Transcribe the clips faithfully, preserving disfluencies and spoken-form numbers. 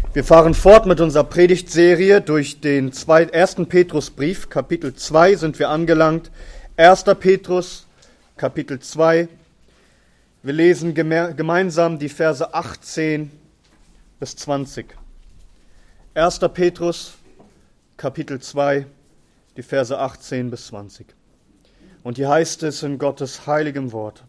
Wir fahren fort mit unserer Predigtserie durch den ersten Petrusbrief. Kapitel zwei sind wir angelangt. erster Petrus, Kapitel zwei. Wir lesen geme- gemeinsam die Verse achtzehn bis zwanzig. erster Petrus, Kapitel zwei, die Verse achtzehn bis zwanzig. Und hier heißt es in Gottes heiligem Wort: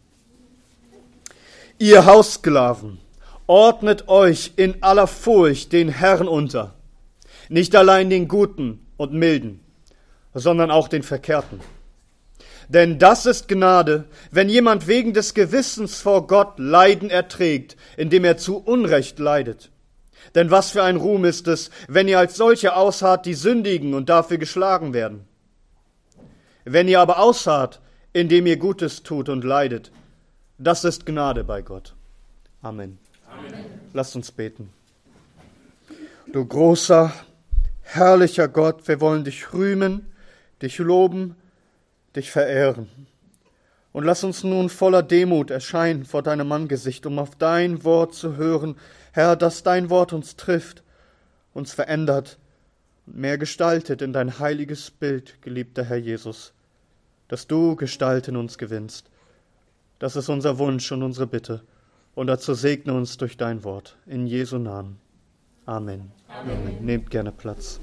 Ihr Haussklaven, ordnet euch in aller Furcht den Herrn unter, nicht allein den Guten und Milden, sondern auch den Verkehrten. Denn das ist Gnade, wenn jemand wegen des Gewissens vor Gott Leiden erträgt, indem er zu Unrecht leidet. Denn was für ein Ruhm ist es, wenn ihr als solche ausharrt, die sündigen und dafür geschlagen werden. Wenn ihr aber ausharrt, indem ihr Gutes tut und leidet, das ist Gnade bei Gott. Amen. Amen. Lasst uns beten. Du großer, herrlicher Gott, wir wollen dich rühmen, dich loben, dich verehren. Und lass uns nun voller Demut erscheinen vor deinem Angesicht, um auf dein Wort zu hören, Herr, dass dein Wort uns trifft, uns verändert und mehr gestaltet in dein heiliges Bild, geliebter Herr Jesus, dass du Gestalt in uns gewinnst. Das ist unser Wunsch und unsere Bitte. Und dazu segne uns durch dein Wort. In Jesu Namen. Amen. Amen. Amen. Nehmt gerne Platz.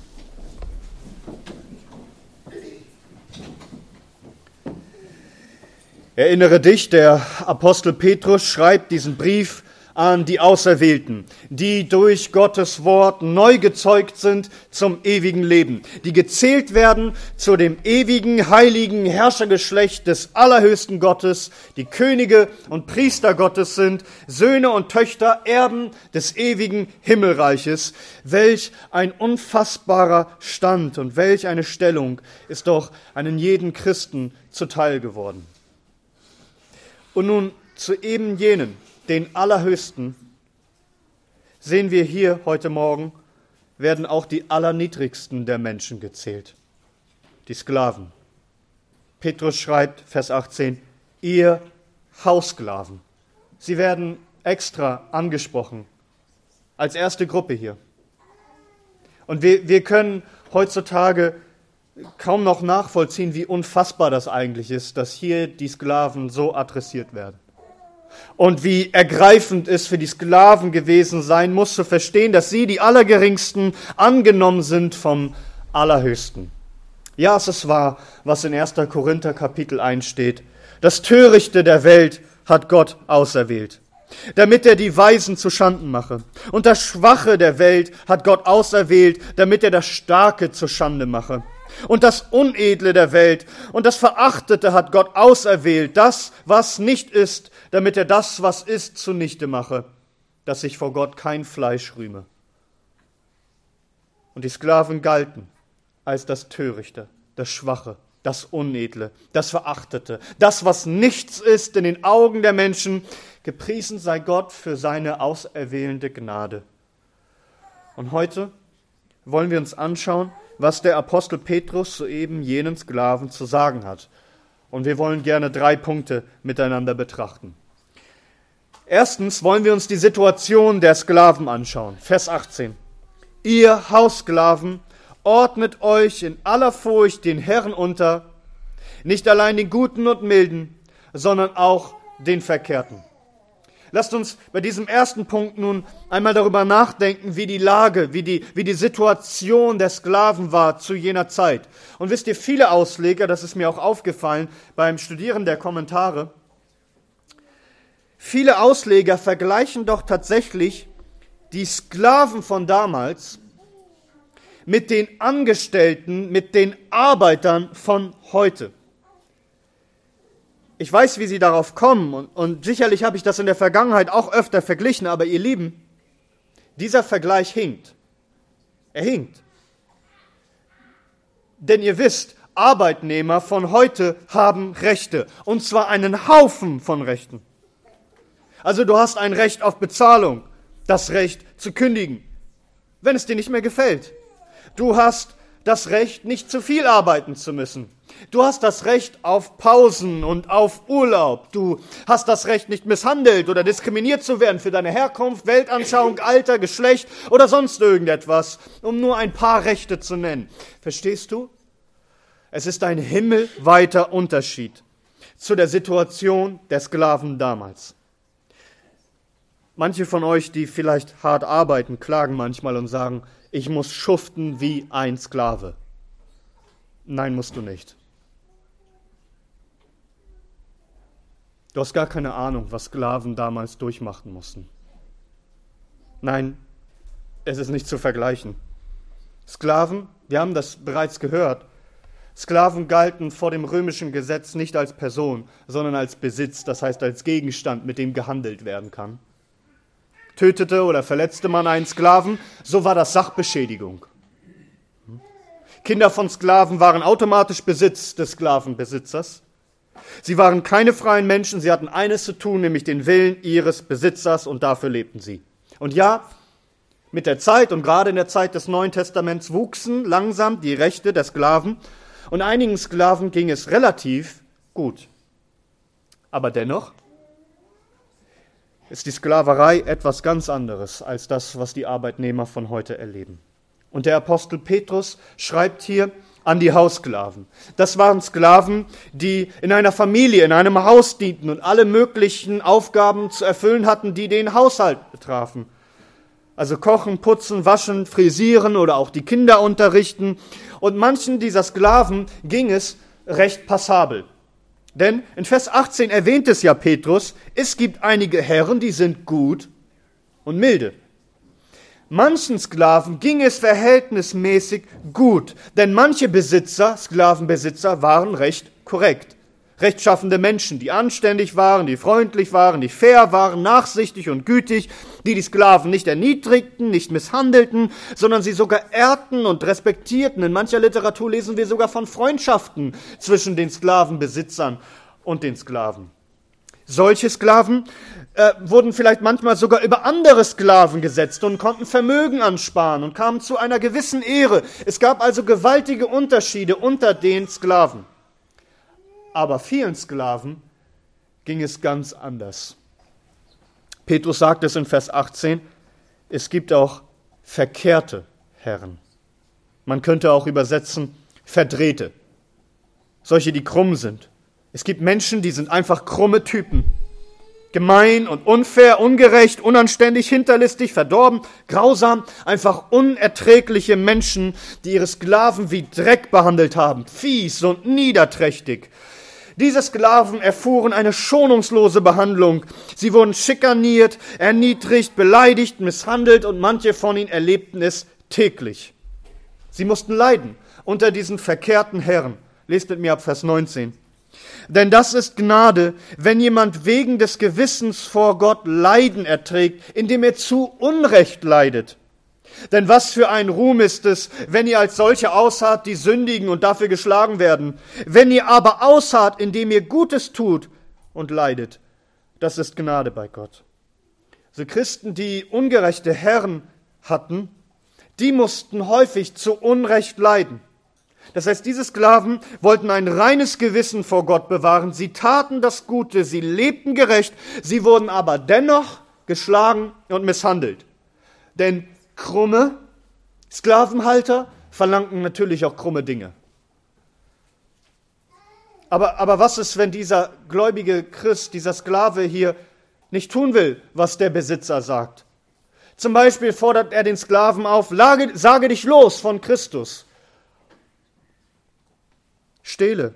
Erinnere dich, der Apostel Petrus schreibt diesen Brief an die Auserwählten, die durch Gottes Wort neu gezeugt sind zum ewigen Leben, die gezählt werden zu dem ewigen, heiligen Herrschergeschlecht des allerhöchsten Gottes, die Könige und Priester Gottes sind, Söhne und Töchter, Erben des ewigen Himmelreiches. Welch ein unfassbarer Stand und welch eine Stellung ist doch einem jeden Christen zuteil geworden. Und nun zu eben jenen, den Allerhöchsten, sehen wir hier heute Morgen, werden auch die Allerniedrigsten der Menschen gezählt, die Sklaven. Petrus schreibt, Vers achtzehn, ihr Haussklaven. Sie werden extra angesprochen, als erste Gruppe hier. Und wir, wir können heutzutage kaum noch nachvollziehen, wie unfassbar das eigentlich ist, dass hier die Sklaven so adressiert werden. Und wie ergreifend es für die Sklaven gewesen sein muss, zu verstehen, dass sie, die Allergeringsten, angenommen sind vom Allerhöchsten. Ja, es ist wahr, was in erster Korinther Kapitel eins steht. Das Törichte der Welt hat Gott auserwählt, damit er die Weisen zuschanden mache. Und das Schwache der Welt hat Gott auserwählt, damit er das Starke zuschande mache. Und das Unedle der Welt und das Verachtete hat Gott auserwählt, das, was nicht ist, damit er das, was ist, zunichte mache, dass sich vor Gott kein Fleisch rühme. Und die Sklaven galten als das Törichte, das Schwache, das Unedle, das Verachtete, das, was nichts ist in den Augen der Menschen. Gepriesen sei Gott für seine auserwählende Gnade. Und heute wollen wir uns anschauen, was der Apostel Petrus soeben jenen Sklaven zu sagen hat. Und wir wollen gerne drei Punkte miteinander betrachten. Erstens wollen wir uns die Situation der Sklaven anschauen. Vers achtzehn. Ihr Haussklaven, ordnet euch in aller Furcht den Herrn unter, nicht allein den Guten und Milden, sondern auch den Verkehrten. Lasst uns bei diesem ersten Punkt nun einmal darüber nachdenken, wie die Lage, wie die, wie die Situation der Sklaven war zu jener Zeit. Und wisst ihr, viele Ausleger, das ist mir auch aufgefallen beim Studieren der Kommentare, viele Ausleger vergleichen doch tatsächlich die Sklaven von damals mit den Angestellten, mit den Arbeitern von heute. Ich weiß, wie sie darauf kommen und, und sicherlich habe ich das in der Vergangenheit auch öfter verglichen, aber ihr Lieben, dieser Vergleich hinkt. Er hinkt. Denn ihr wisst, Arbeitnehmer von heute haben Rechte, und zwar einen Haufen von Rechten. Also du hast ein Recht auf Bezahlung, das Recht zu kündigen, wenn es dir nicht mehr gefällt. Du hast das Recht, nicht zu viel arbeiten zu müssen. Du hast das Recht auf Pausen und auf Urlaub. Du hast das Recht, nicht misshandelt oder diskriminiert zu werden für deine Herkunft, Weltanschauung, Alter, Geschlecht oder sonst irgendetwas, um nur ein paar Rechte zu nennen. Verstehst du? Es ist ein himmelweiter Unterschied zu der Situation der Sklaven damals. Manche von euch, die vielleicht hart arbeiten, klagen manchmal und sagen, ich muss schuften wie ein Sklave. Nein, musst du nicht. Du hast gar keine Ahnung, was Sklaven damals durchmachen mussten. Nein, es ist nicht zu vergleichen. Sklaven, wir haben das bereits gehört, Sklaven galten vor dem römischen Gesetz nicht als Person, sondern als Besitz, das heißt als Gegenstand, mit dem gehandelt werden kann. Tötete oder verletzte man einen Sklaven, so war das Sachbeschädigung. Kinder von Sklaven waren automatisch Besitz des Sklavenbesitzers. Sie waren keine freien Menschen, sie hatten eines zu tun, nämlich den Willen ihres Besitzers, und dafür lebten sie. Und ja, mit der Zeit und gerade in der Zeit des Neuen Testaments wuchsen langsam die Rechte der Sklaven und einigen Sklaven ging es relativ gut. Aber dennoch ist die Sklaverei etwas ganz anderes als das, was die Arbeitnehmer von heute erleben. Und der Apostel Petrus schreibt hier an die Haussklaven. Das waren Sklaven, die in einer Familie, in einem Haus dienten und alle möglichen Aufgaben zu erfüllen hatten, die den Haushalt betrafen. Also kochen, putzen, waschen, frisieren oder auch die Kinder unterrichten. Und manchen dieser Sklaven ging es recht passabel. Denn in Vers achtzehn erwähnt es ja Petrus, es gibt einige Herren, die sind gut und milde. Manchen Sklaven ging es verhältnismäßig gut, denn manche Besitzer, Sklavenbesitzer, waren recht korrekt. Rechtschaffende Menschen, die anständig waren, die freundlich waren, die fair waren, nachsichtig und gütig, die die Sklaven nicht erniedrigten, nicht misshandelten, sondern sie sogar ehrten und respektierten. In mancher Literatur lesen wir sogar von Freundschaften zwischen den Sklavenbesitzern und den Sklaven. Solche Sklaven äh, wurden vielleicht manchmal sogar über andere Sklaven gesetzt und konnten Vermögen ansparen und kamen zu einer gewissen Ehre. Es gab also gewaltige Unterschiede unter den Sklaven. Aber vielen Sklaven ging es ganz anders. Petrus sagt es in Vers achtzehn, es gibt auch verkehrte Herren. Man könnte auch übersetzen, verdrehte. Solche, die krumm sind. Es gibt Menschen, die sind einfach krumme Typen. Gemein und unfair, ungerecht, unanständig, hinterlistig, verdorben, grausam, einfach unerträgliche Menschen, die ihre Sklaven wie Dreck behandelt haben, fies und niederträchtig. Diese Sklaven erfuhren eine schonungslose Behandlung. Sie wurden schikaniert, erniedrigt, beleidigt, misshandelt und manche von ihnen erlebten es täglich. Sie mussten leiden unter diesen verkehrten Herren. Lest mit mir ab Vers neunzehn. Denn das ist Gnade, wenn jemand wegen des Gewissens vor Gott Leiden erträgt, indem er zu Unrecht leidet. Denn was für ein Ruhm ist es, wenn ihr als solche ausharrt, die sündigen und dafür geschlagen werden. Wenn ihr aber ausharrt, indem ihr Gutes tut und leidet, das ist Gnade bei Gott. So Christen, die ungerechte Herren hatten, die mussten häufig zu Unrecht leiden. Das heißt, diese Sklaven wollten ein reines Gewissen vor Gott bewahren. Sie taten das Gute, sie lebten gerecht, sie wurden aber dennoch geschlagen und misshandelt. Denn krumme Sklavenhalter verlangten natürlich auch krumme Dinge. Aber, aber was ist, wenn dieser gläubige Christ, dieser Sklave hier nicht tun will, was der Besitzer sagt? Zum Beispiel fordert er den Sklaven auf, sage, sage dich los von Christus. Stehle.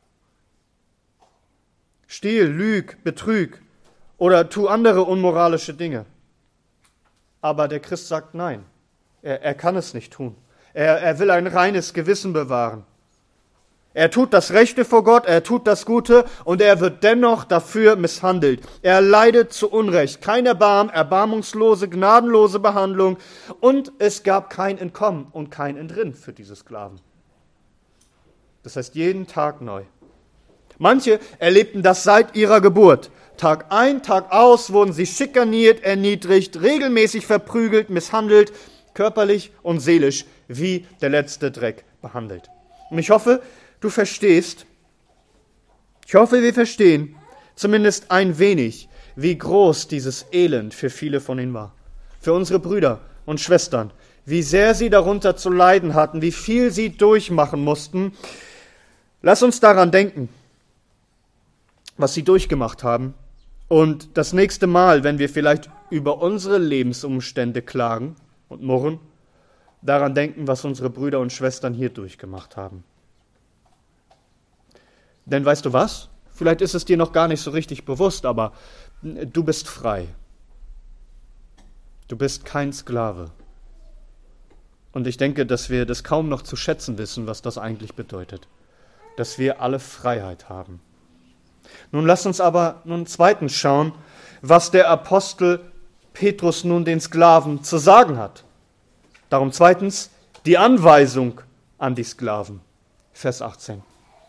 Stiehl, lüg, betrüg oder tu andere unmoralische Dinge. Aber der Christ sagt nein, er, er kann es nicht tun. Er, er will ein reines Gewissen bewahren. Er tut das Rechte vor Gott, er tut das Gute und er wird dennoch dafür misshandelt. Er leidet zu Unrecht. Kein Erbarmen, erbarmungslose, gnadenlose Behandlung und es gab kein Entkommen und kein Entrinnen für diese Sklaven. Das heißt jeden Tag neu. Manche erlebten das seit ihrer Geburt. Tag ein, Tag aus wurden sie schikaniert, erniedrigt, regelmäßig verprügelt, misshandelt, körperlich und seelisch, wie der letzte Dreck behandelt. Und ich hoffe, du verstehst, ich hoffe, wir verstehen zumindest ein wenig, wie groß dieses Elend für viele von ihnen war. Für unsere Brüder und Schwestern, wie sehr sie darunter zu leiden hatten, wie viel sie durchmachen mussten. Lass uns daran denken, was sie durchgemacht haben. Und das nächste Mal, wenn wir vielleicht über unsere Lebensumstände klagen und murren, daran denken, was unsere Brüder und Schwestern hier durchgemacht haben. Denn weißt du was? Vielleicht ist es dir noch gar nicht so richtig bewusst, aber du bist frei. Du bist kein Sklave. Und ich denke, dass wir das kaum noch zu schätzen wissen, was das eigentlich bedeutet. Dass wir alle Freiheit haben. Nun lass uns aber nun zweitens schauen, was der Apostel Petrus nun den Sklaven zu sagen hat. Darum zweitens die Anweisung an die Sklaven. Vers achtzehn.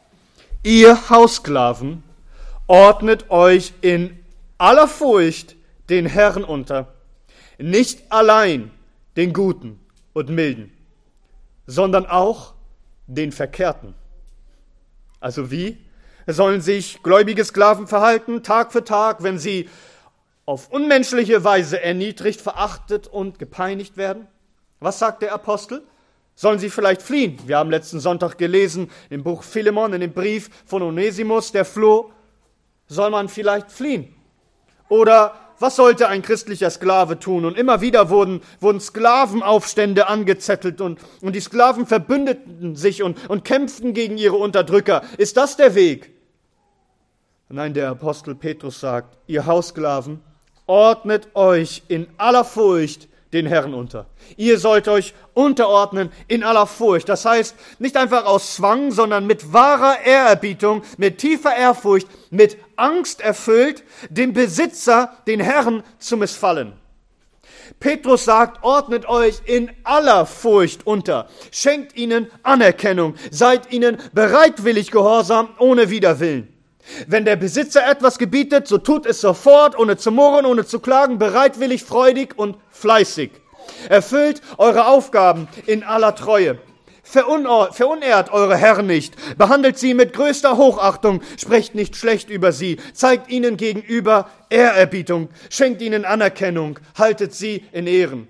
Ihr Haussklaven, ordnet euch in aller Furcht den Herrn unter, nicht allein den Guten und Milden, sondern auch den Verkehrten. Also wie sollen sich gläubige Sklaven verhalten, Tag für Tag, wenn sie auf unmenschliche Weise erniedrigt, verachtet und gepeinigt werden? Was sagt der Apostel? Sollen sie vielleicht fliehen? Wir haben letzten Sonntag gelesen im Buch Philemon, in dem Brief von Onesimus, der floh. Soll man vielleicht fliehen? Oder was sollte ein christlicher Sklave tun? Und immer wieder wurden, wurden Sklavenaufstände angezettelt und, und die Sklaven verbündeten sich und, und kämpften gegen ihre Unterdrücker. Ist das der Weg? Nein, der Apostel Petrus sagt, ihr Haussklaven, ordnet euch in aller Furcht den Herrn unter. Ihr sollt euch unterordnen in aller Furcht. Das heißt, nicht einfach aus Zwang, sondern mit wahrer Ehrerbietung, mit tiefer Ehrfurcht, mit Angst erfüllt, dem Besitzer, den Herrn, zu missfallen. Petrus sagt, ordnet euch in aller Furcht unter. Schenkt ihnen Anerkennung. Seid ihnen bereitwillig gehorsam, ohne Widerwillen. Wenn der Besitzer etwas gebietet, so tut es sofort, ohne zu murren, ohne zu klagen, bereitwillig, freudig und fleißig. Erfüllt eure Aufgaben in aller Treue. Verunor- verunehrt eure Herren nicht. Behandelt sie mit größter Hochachtung. Sprecht nicht schlecht über sie. Zeigt ihnen gegenüber Ehrerbietung. Schenkt ihnen Anerkennung. Haltet sie in Ehren.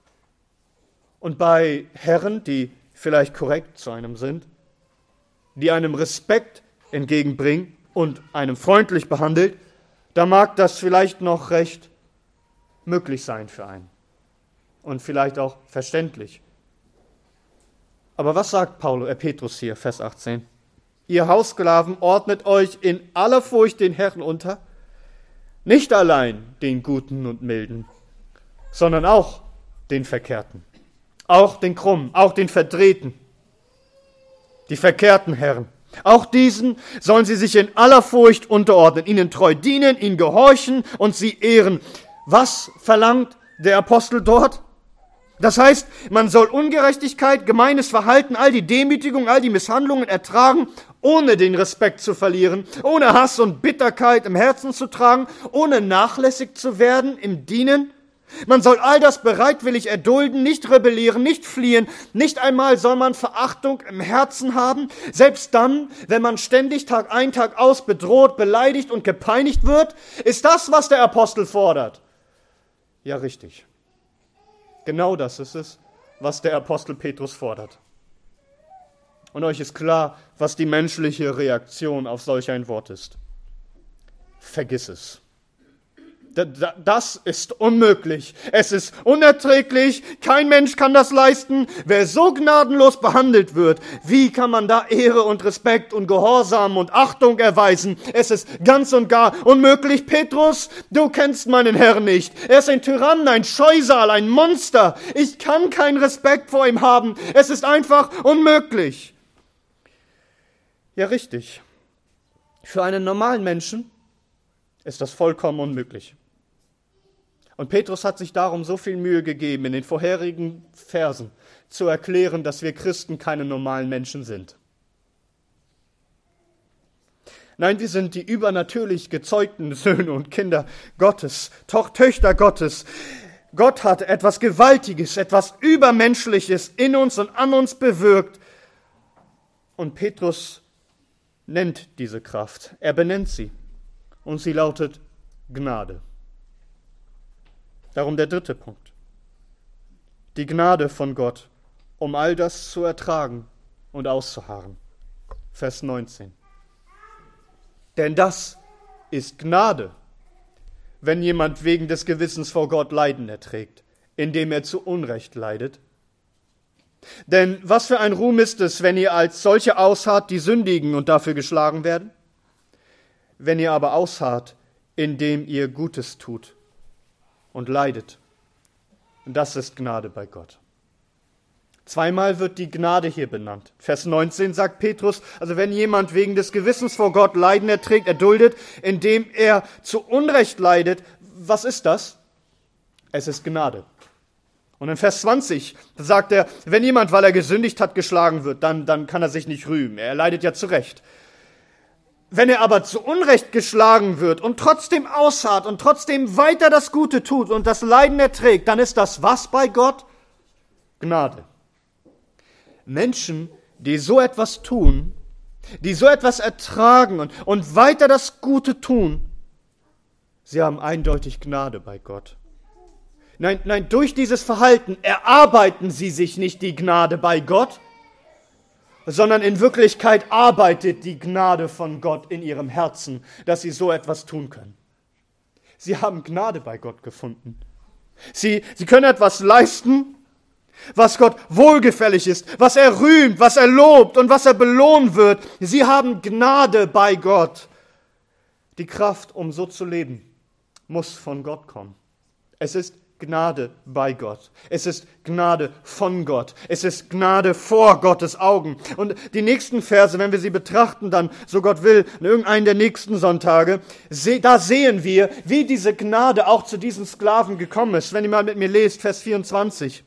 Und bei Herren, die vielleicht korrekt zu einem sind, die einem Respekt entgegenbringen, und einem freundlich behandelt, da mag das vielleicht noch recht möglich sein für einen. Und vielleicht auch verständlich. Aber was sagt Paulus, äh Petrus hier, Vers achtzehn? Ihr Haussklaven, ordnet euch in aller Furcht den Herrn unter, nicht allein den Guten und Milden, sondern auch den Verkehrten, auch den Krummen, auch den Verdrehten, die verkehrten Herren. Auch diesen sollen sie sich in aller Furcht unterordnen, ihnen treu dienen, ihnen gehorchen und sie ehren. Was verlangt der Apostel dort? Das heißt, man soll Ungerechtigkeit, gemeines Verhalten, all die Demütigung, all die Misshandlungen ertragen, ohne den Respekt zu verlieren, ohne Hass und Bitterkeit im Herzen zu tragen, ohne nachlässig zu werden im Dienen. Man soll all das bereitwillig erdulden, nicht rebellieren, nicht fliehen. Nicht einmal soll man Verachtung im Herzen haben, selbst dann, wenn man ständig Tag ein, Tag aus bedroht, beleidigt und gepeinigt wird. Ist das, was der Apostel fordert? Ja, richtig. Genau das ist es, was der Apostel Petrus fordert. Und euch ist klar, was die menschliche Reaktion auf solch ein Wort ist. Vergiss es. Das ist unmöglich. Es ist unerträglich. Kein Mensch kann das leisten. Wer so gnadenlos behandelt wird, wie kann man da Ehre und Respekt und Gehorsam und Achtung erweisen? Es ist ganz und gar unmöglich. Petrus, du kennst meinen Herrn nicht. Er ist ein Tyrann, ein Scheusal, ein Monster. Ich kann keinen Respekt vor ihm haben. Es ist einfach unmöglich. Ja, richtig. Für einen normalen Menschen ist das vollkommen unmöglich. Und Petrus hat sich darum so viel Mühe gegeben, in den vorherigen Versen zu erklären, dass wir Christen keine normalen Menschen sind. Nein, wir sind die übernatürlich gezeugten Söhne und Kinder Gottes, Toch- Töchter Gottes. Gott hat etwas Gewaltiges, etwas Übermenschliches in uns und an uns bewirkt. Und Petrus nennt diese Kraft. Er benennt sie. Und sie lautet Gnade. Darum der dritte Punkt. Die Gnade von Gott, um all das zu ertragen und auszuharren. Vers neunzehn. Denn das ist Gnade, wenn jemand wegen des Gewissens vor Gott Leiden erträgt, indem er zu Unrecht leidet. Denn was für ein Ruhm ist es, wenn ihr als solche ausharrt, die sündigen und dafür geschlagen werden? Wenn ihr aber ausharrt, indem ihr Gutes tut und leidet, das ist Gnade bei Gott. Zweimal wird die Gnade hier benannt. Vers neunzehn sagt Petrus, also wenn jemand wegen des Gewissens vor Gott Leiden erträgt, erduldet, indem er zu Unrecht leidet, was ist das? Es ist Gnade. Und in Vers zwanzig sagt er, wenn jemand, weil er gesündigt hat, geschlagen wird, dann, dann kann er sich nicht rühmen. Er leidet ja zu Recht. Wenn er aber zu Unrecht geschlagen wird und trotzdem ausharrt und trotzdem weiter das Gute tut und das Leiden erträgt, dann ist das was bei Gott? Gnade. Menschen, die so etwas tun, die so etwas ertragen und, und weiter das Gute tun, sie haben eindeutig Gnade bei Gott. Nein, nein, durch dieses Verhalten erarbeiten sie sich nicht die Gnade bei Gott, sondern in Wirklichkeit arbeitet die Gnade von Gott in ihrem Herzen, dass sie so etwas tun können. Sie haben Gnade bei Gott gefunden. Sie, sie können etwas leisten, was Gott wohlgefällig ist, was er rühmt, was er lobt und was er belohnen wird. Sie haben Gnade bei Gott. Die Kraft, um so zu leben, muss von Gott kommen. Es ist Gnade bei Gott. Es ist Gnade von Gott. Es ist Gnade vor Gottes Augen. Und die nächsten Verse, wenn wir sie betrachten, dann, so Gott will, in irgendeinen der nächsten Sonntage, da sehen wir, wie diese Gnade auch zu diesen Sklaven gekommen ist. Wenn ihr mal mit mir lest, Vers vierundzwanzig.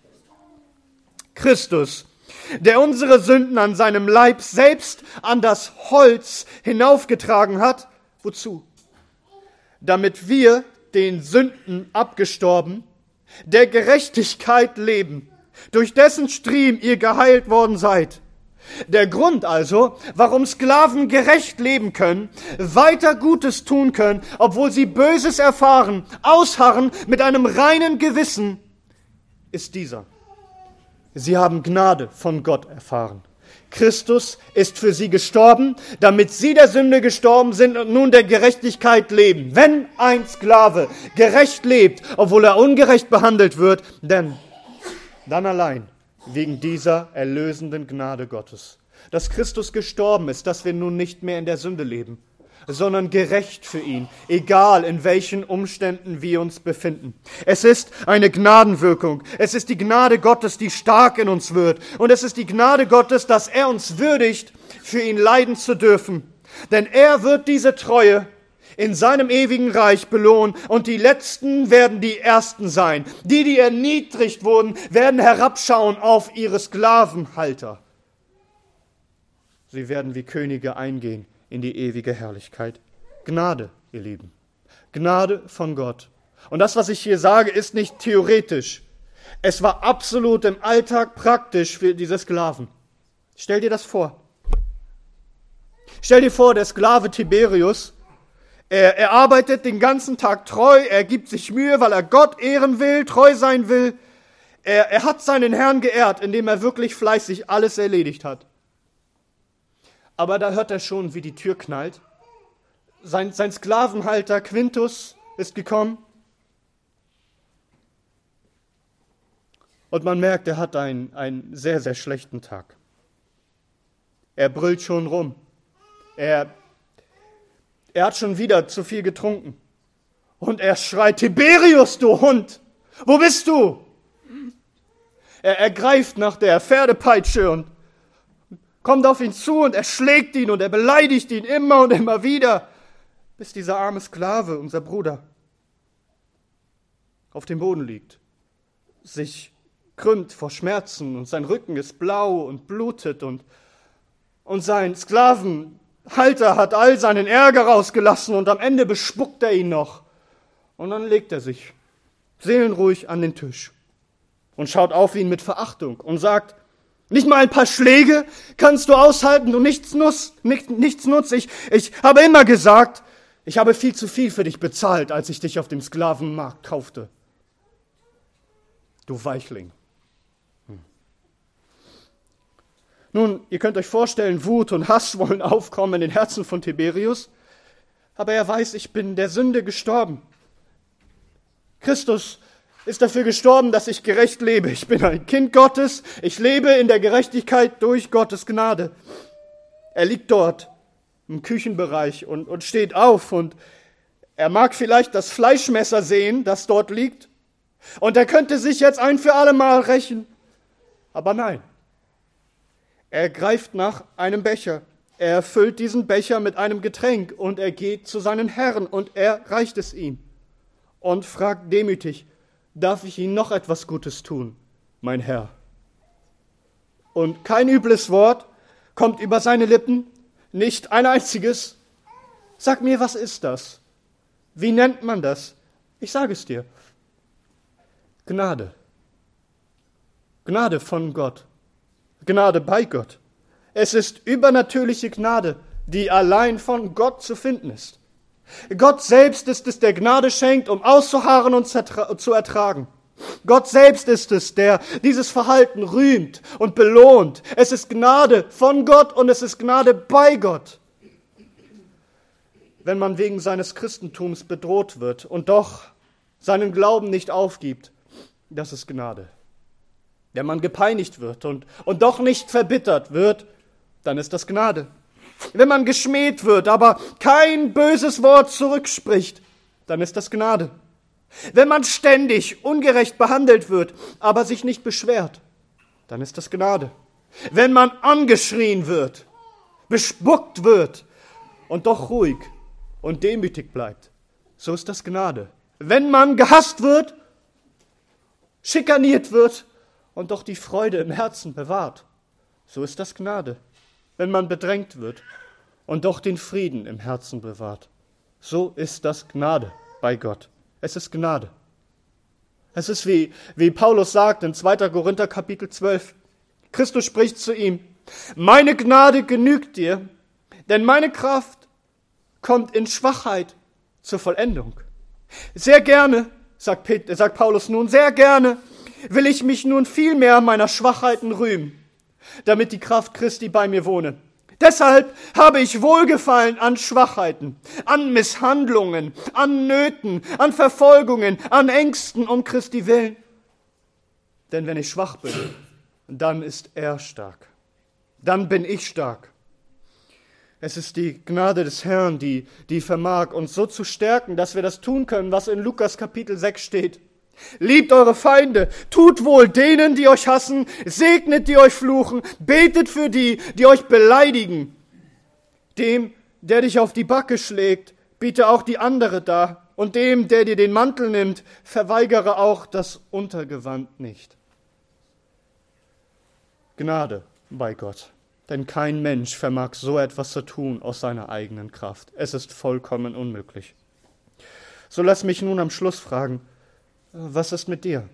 Christus, der unsere Sünden an seinem Leib selbst an das Holz hinaufgetragen hat. Wozu? Damit wir, den Sünden abgestorben, der Gerechtigkeit leben, durch dessen Striemen ihr geheilt worden seid. Der Grund also, warum Sklaven gerecht leben können, weiter Gutes tun können, obwohl sie Böses erfahren, ausharren mit einem reinen Gewissen, ist dieser. Sie haben Gnade von Gott erfahren. Christus ist für sie gestorben, damit sie der Sünde gestorben sind und nun der Gerechtigkeit leben. Wenn ein Sklave gerecht lebt, obwohl er ungerecht behandelt wird, denn dann allein wegen dieser erlösenden Gnade Gottes. Dass Christus gestorben ist, dass wir nun nicht mehr in der Sünde leben, sondern gerecht für ihn, egal in welchen Umständen wir uns befinden. Es ist eine Gnadenwirkung. Es ist die Gnade Gottes, die stark in uns wird. Und es ist die Gnade Gottes, dass er uns würdigt, für ihn leiden zu dürfen. Denn er wird diese Treue in seinem ewigen Reich belohnen und die Letzten werden die Ersten sein. Die, die erniedrigt wurden, werden herabschauen auf ihre Sklavenhalter. Sie werden wie Könige eingehen in die ewige Herrlichkeit. Gnade, ihr Lieben. Gnade von Gott. Und das, was ich hier sage, ist nicht theoretisch. Es war absolut im Alltag praktisch für diese Sklaven. Stell dir das vor. Stell dir vor, der Sklave Tiberius, er, er arbeitet den ganzen Tag treu, er gibt sich Mühe, weil er Gott ehren will, treu sein will. Er, er hat seinen Herrn geehrt, indem er wirklich fleißig alles erledigt hat. Aber da hört er schon, wie die Tür knallt. Sein, sein Sklavenhalter Quintus ist gekommen. Und man merkt, er hat einen, einen sehr, sehr schlechten Tag. Er brüllt schon rum. Er, er hat schon wieder zu viel getrunken. Und er schreit, Tiberius, du Hund, wo bist du? Er, er greift nach der Pferdepeitsche und kommt auf ihn zu und er schlägt ihn und er beleidigt ihn immer und immer wieder, bis dieser arme Sklave, unser Bruder, auf dem Boden liegt, sich krümmt vor Schmerzen und sein Rücken ist blau und blutet und, und sein Sklavenhalter hat all seinen Ärger rausgelassen und am Ende bespuckt er ihn noch. Und dann legt er sich seelenruhig an den Tisch und schaut auf ihn mit Verachtung und sagt, Nicht mal ein paar Schläge kannst du aushalten und nichts nutzt, nicht, nichts nutzt. Ich, ich habe immer gesagt, ich habe viel zu viel für dich bezahlt, als ich dich auf dem Sklavenmarkt kaufte. Du Weichling. Hm. Nun, ihr könnt euch vorstellen, Wut und Hass wollen aufkommen in den Herzen von Tiberius. Aber er weiß, ich bin der Sünde gestorben. Christus ist dafür gestorben, dass ich gerecht lebe. Ich bin ein Kind Gottes. Ich lebe in der Gerechtigkeit durch Gottes Gnade. Er liegt dort im Küchenbereich und, und steht auf und er mag vielleicht das Fleischmesser sehen, das dort liegt. Und er könnte sich jetzt ein für alle Mal rächen. Aber nein. Er greift nach einem Becher. Er füllt diesen Becher mit einem Getränk und er geht zu seinen Herren und er reicht es ihm und fragt demütig, darf ich Ihnen noch etwas Gutes tun, mein Herr? Und kein übles Wort kommt über seine Lippen, nicht ein einziges. Sag mir, was ist das? Wie nennt man das? Ich sage es dir. Gnade. Gnade von Gott. Gnade bei Gott. Es ist übernatürliche Gnade, die allein von Gott zu finden ist. Gott selbst ist es, der Gnade schenkt, um auszuharren und zu ertragen. Gott selbst ist es, der dieses Verhalten rühmt und belohnt. Es ist Gnade von Gott und es ist Gnade bei Gott. Wenn man wegen seines Christentums bedroht wird und doch seinen Glauben nicht aufgibt, das ist Gnade. Wenn man gepeinigt wird und, und doch nicht verbittert wird, dann ist das Gnade. Wenn man geschmäht wird, aber kein böses Wort zurückspricht, dann ist das Gnade. Wenn man ständig ungerecht behandelt wird, aber sich nicht beschwert, dann ist das Gnade. Wenn man angeschrien wird, bespuckt wird und doch ruhig und demütig bleibt, so ist das Gnade. Wenn man gehasst wird, schikaniert wird und doch die Freude im Herzen bewahrt, so ist das Gnade. Wenn man bedrängt wird und doch den Frieden im Herzen bewahrt. So ist das Gnade bei Gott. Es ist Gnade. Es ist wie, wie Paulus sagt in zweiter Korinther Kapitel zwölf. Christus spricht zu ihm, meine Gnade genügt dir, denn meine Kraft kommt in Schwachheit zur Vollendung. Sehr gerne, sagt, Pet- sagt Paulus nun, sehr gerne will ich mich nun viel mehr meiner Schwachheiten rühmen, damit die Kraft Christi bei mir wohne. Deshalb habe ich Wohlgefallen an Schwachheiten, an Misshandlungen, an Nöten, an Verfolgungen, an Ängsten um Christi willen. Denn wenn ich schwach bin, dann ist er stark. Dann bin ich stark. Es ist die Gnade des Herrn, die, die vermag, uns so zu stärken, dass wir das tun können, was in Lukas Kapitel sechs steht. Liebt eure Feinde, tut wohl denen, die euch hassen, segnet, die euch fluchen, betet für die, die euch beleidigen. Dem, der dich auf die Backe schlägt, biete auch die andere dar, und dem, der dir den Mantel nimmt, verweigere auch das Untergewand nicht. Gnade bei Gott, denn kein Mensch vermag so etwas zu tun aus seiner eigenen Kraft. Es ist vollkommen unmöglich. So lass mich nun am Schluss fragen, was ist mit dir?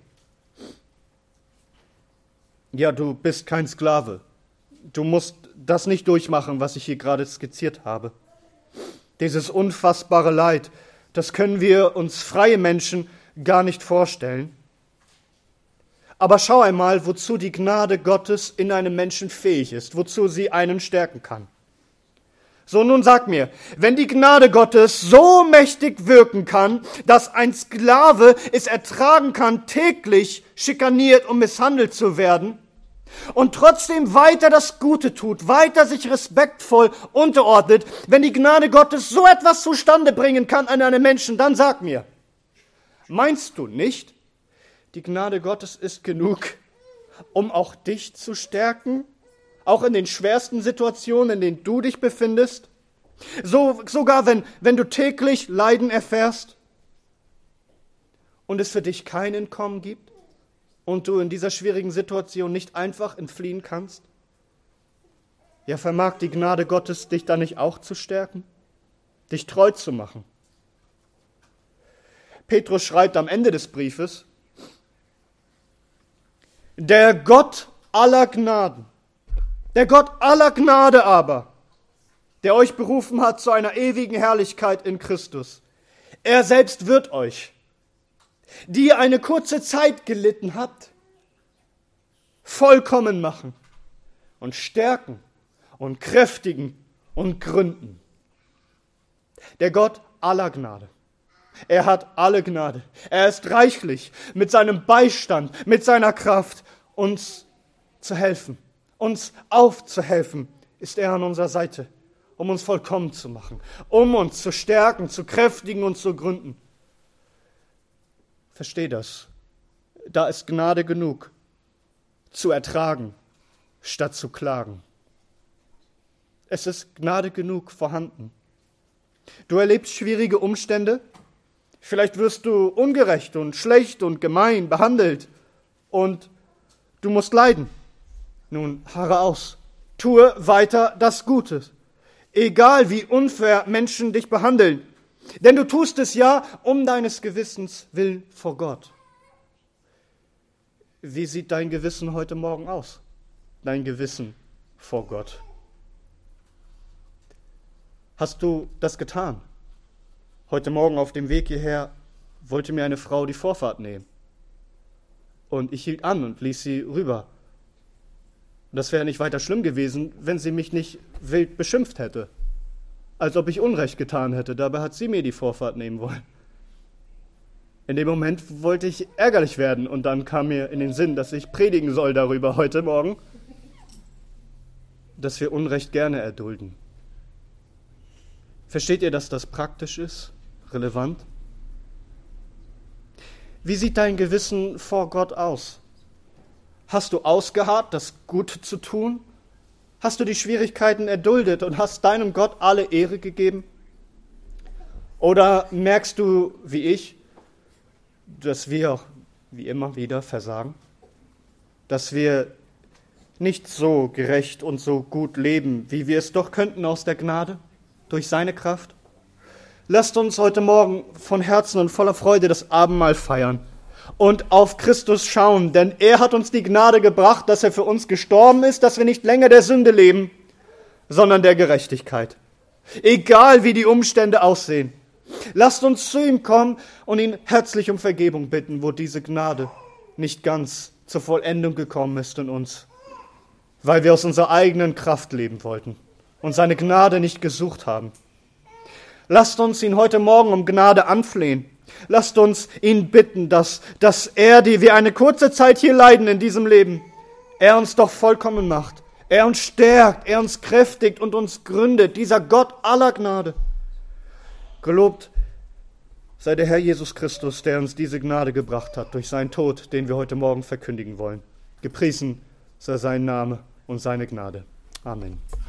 Ja, du bist kein Sklave. Du musst das nicht durchmachen, was ich hier gerade skizziert habe. Dieses unfassbare Leid, das können wir uns freie Menschen gar nicht vorstellen. Aber schau einmal, wozu die Gnade Gottes in einem Menschen fähig ist, wozu sie einen stärken kann. So, nun sag mir, wenn die Gnade Gottes so mächtig wirken kann, dass ein Sklave es ertragen kann, täglich schikaniert und misshandelt zu werden und trotzdem weiter das Gute tut, weiter sich respektvoll unterordnet, wenn die Gnade Gottes so etwas zustande bringen kann an einem Menschen, dann sag mir, meinst du nicht, die Gnade Gottes ist genug, um auch dich zu stärken? Auch in den schwersten Situationen, in denen du dich befindest? So, sogar wenn, wenn du täglich Leiden erfährst und es für dich kein Entkommen gibt und du in dieser schwierigen Situation nicht einfach entfliehen kannst? Ja, vermag die Gnade Gottes dich da nicht auch zu stärken, dich treu zu machen? Petrus schreibt am Ende des Briefes, der Gott aller Gnaden, der Gott aller Gnade aber, der euch berufen hat zu einer ewigen Herrlichkeit in Christus, er selbst wird euch, die ihr eine kurze Zeit gelitten habt, vollkommen machen und stärken und kräftigen und gründen. Der Gott aller Gnade. Er hat alle Gnade. Er ist reichlich mit seinem Beistand, mit seiner Kraft, uns zu helfen, uns aufzuhelfen, ist er an unserer Seite, um uns vollkommen zu machen, um uns zu stärken, zu kräftigen und zu gründen. Versteh das. Da ist Gnade genug, zu ertragen, statt zu klagen. Es ist Gnade genug vorhanden. Du erlebst schwierige Umstände. Vielleicht wirst du ungerecht und schlecht und gemein behandelt und du musst leiden. Nun, harre aus. Tue weiter das Gute. Egal wie unfair Menschen dich behandeln. Denn du tust es ja um deines Gewissens willen vor Gott. Wie sieht dein Gewissen heute Morgen aus? Dein Gewissen vor Gott. Hast du das getan? Heute Morgen auf dem Weg hierher wollte mir eine Frau die Vorfahrt nehmen. Und ich hielt an und ließ sie rüber. Das wäre nicht weiter schlimm gewesen, wenn sie mich nicht wild beschimpft hätte. Als ob ich Unrecht getan hätte. Dabei hat sie mir die Vorfahrt nehmen wollen. In dem Moment wollte ich ärgerlich werden und dann kam mir in den Sinn, dass ich predigen soll darüber heute Morgen, dass wir Unrecht gerne erdulden. Versteht ihr, dass das praktisch ist, relevant? Wie sieht dein Gewissen vor Gott aus? Hast du ausgeharrt, das Gute zu tun? Hast du die Schwierigkeiten erduldet und hast deinem Gott alle Ehre gegeben? Oder merkst du, wie ich, dass wir wie immer wieder versagen? Dass wir nicht so gerecht und so gut leben, wie wir es doch könnten aus der Gnade? Durch seine Kraft. Lasst uns heute Morgen von Herzen und voller Freude das Abendmahl feiern und auf Christus schauen, denn er hat uns die Gnade gebracht, dass er für uns gestorben ist, dass wir nicht länger der Sünde leben, sondern der Gerechtigkeit. Egal wie die Umstände aussehen. Lasst uns zu ihm kommen und ihn herzlich um Vergebung bitten, wo diese Gnade nicht ganz zur Vollendung gekommen ist in uns, weil wir aus unserer eigenen Kraft leben wollten und seine Gnade nicht gesucht haben. Lasst uns ihn heute Morgen um Gnade anflehen. Lasst uns ihn bitten, dass, dass er, die wir eine kurze Zeit hier leiden in diesem Leben, er uns doch vollkommen macht. Er uns stärkt, er uns kräftigt und uns gründet, dieser Gott aller Gnade. Gelobt sei der Herr Jesus Christus, der uns diese Gnade gebracht hat durch seinen Tod, den wir heute Morgen verkündigen wollen. Gepriesen sei sein Name und seine Gnade. Amen.